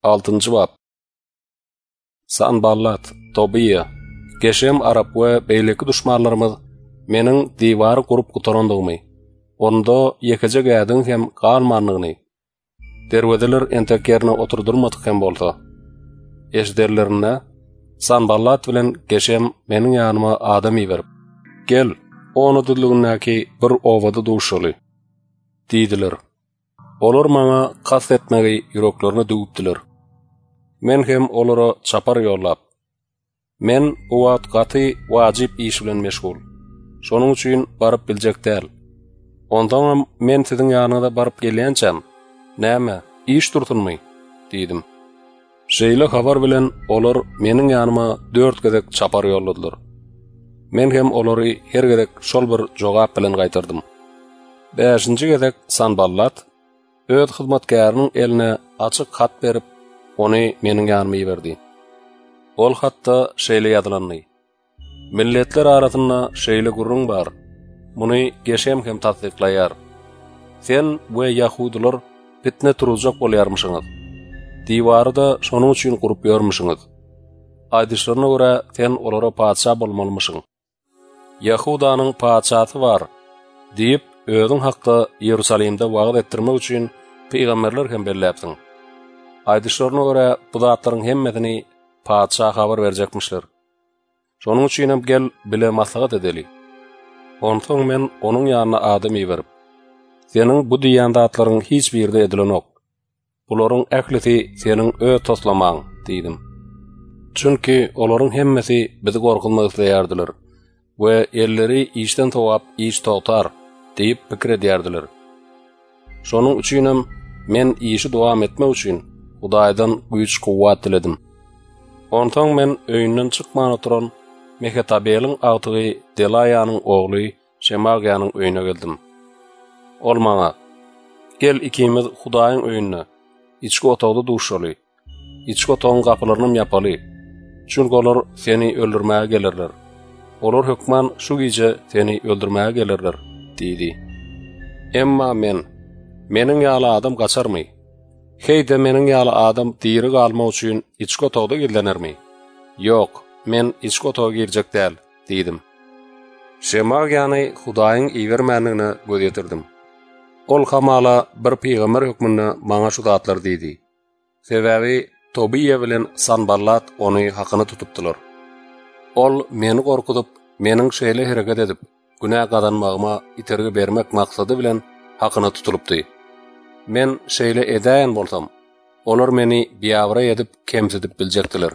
6-njy bab. Sanballat, Tobiya, Geshem Arap we beyleki duşmanlarymyz meniň diwary gurup gutarandygmy, onda ýekeje gädiň hem galmanlygyny, derwedeler entekerine oturdurmadyk hem bolsa. Eşderlerine, Sanballat bilen Geshem meniň ýanyma adam iberip, gel, onu dyllygyndäki bir owada duşaly, diýdiler. Olar maňa kas etmegi ýüreklerini düwüpdiler. Men hem olara çapar ýollap, men o wagt gaty wajyp iş bilen meşgul. Şonuň üçin baryp biljek däl. Ondan men siziň ýanyňyza baryp gelýänçem, näme, iş turtunmy, diýdim. Şeýle habar bilen olar meniň ýanyma 4 gezek çapar ýolladylar. Men hem olary her gerek şol bir jogap bilen gaýtardym. 5-nji gezek Sanballat öz hyzmatkarynyň eline açyk hat berip, ony meniň ýanyma berdi. Ol hatda şeýle ýazylandy. Milletler arasynda şeýle gurrun bar. Muny Geshem hem tasdiklaýar. Sen we Yahudiler fitne turujak bolýarmyşyňyz. Diwary da şonuň üçin gurup ýörmüşiňiz. Aýdyşlaryna görä sen olara paça bolmalymyşyň. Yahudanyň paçasy bar, diýip özüň hakda Ýerusalimde wagt etdirmek üçin peýgamberler hem belläpdiň. Aýdyşlaryna görä bu zatlaryň hemmesini paça habar berjekmişler. Şonuň üçin hem gel bile maslahat edeli. Ondan men onuň ýanyna adam iberip, seniň bu diýýän zatlaryň hiç birde edilenok. Bularyň ählisi seniň öz toslamaň, diýdim. Çünki olaryň hemmesi bizi gorkunmak isleýärdiler we elleri işden towap iş totar diýip pikir edýärdiler. Şonuň üçin hem men işi dowam etmek üçin Hudaýdan güýç kuwwat diledim. Ondan men öýünden çykman oturan Mehetabelyň agtygy Delaýanyň ogly Şemagyanyň öýüne geldim. Ol maňa, gel ikimiz Hudaýyň öýüne, içki otagda duşaly, içki otagyň gapylaryny ýapaly. Çünki olar seni öldürmäge gelirler. Olar hökman şu gije seni öldürmäge gelirler, diýdi. Emma meniň ýaly adam gaçarmy? Heýde meniň ýaly adam diýri galmak üçin içki otagda gizlenermi? Ýok, men içki otaga girjek däl, diýdim. Şemagyany Hudaýyň iýermänligine göz ýetirdim. Ol hamala bir peýgamber hökmünde maňa şu zatlar diýdi. Sebäbi Tobiya bilen Sanballat ony hakyny tutupdylar. Ol meni gorkutup, meniň şeýle hereket edip, günah gadanmagyma itergi bermek maksady bilen hakyny tutulupdy. Men şeýle edäýän bolsam, olar meni biýawra edip kemsidip biljekdiler.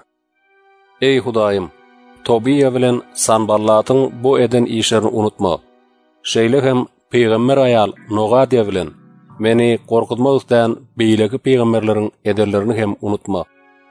Ey Hudaýym, Tobiya bilen Sanballatyň bu eden işlerini unutma. Şeýle hem peýgamber aýal Nogadiýa bilen meni gorkutmak isleýän beýleki peýgamberleriň ederlerini hem unutma.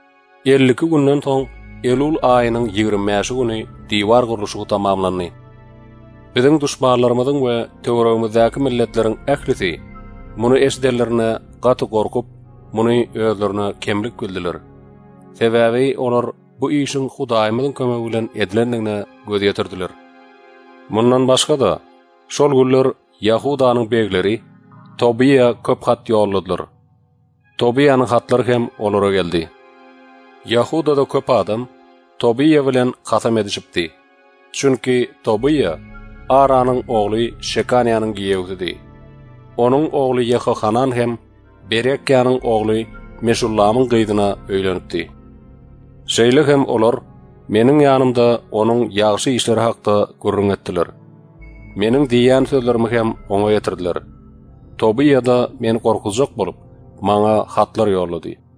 52 günden soň Elul aýynyň 20-nji güni diwar gurulşy tamamlandy. Biziň duşmanlarymyzyň we töweregimizdäki milletleriň ählisi muny eşderlerine gaty gorkup, muny özlerine kemlik bildiler. Sebäbi olar bu işin Hudaýymyzyň kömegi bilen edilendigine göz ýetirdiler. Mundan başga da şol günler Yahudanyň begleri Tobiya köp hat ýolladylar. Tobiýanyň hatlary hem olara geldi. Yahudada köp adam Tobiya bilen kasam edişipdi. Çünki Tobiya Aranyň ogly Şekanyanyň giýewdi. Onuň ogly Yehohanan hem Berekyanyň ogly Meşullamyň gyzyna öýlenipdi. Şeýle hem olar meniň ýanymda onuň ýagşy işleri hakda gurrun etdiler. Meniň diýýän sözlerimi hem oňa ýetirdiler. Tobiya da meni gorkuzjak bolup, maňa hatlar ýollady.